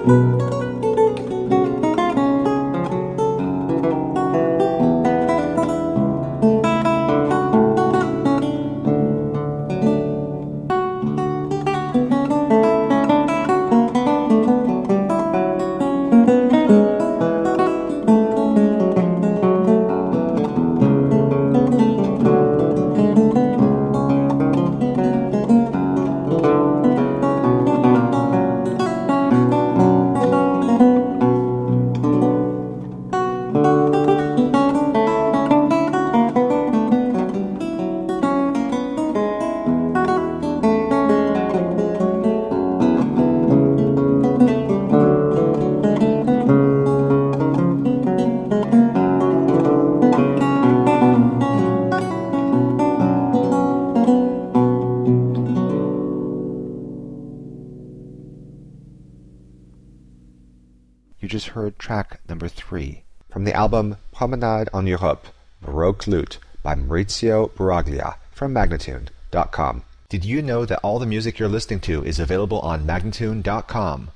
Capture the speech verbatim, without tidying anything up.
You just heard track number three from the album Promenade en Europe, Baroque Lute by Maurizio Baraglia from Magnatune dot com. Did you know that all the music you're listening to is available on Magnatune dot com?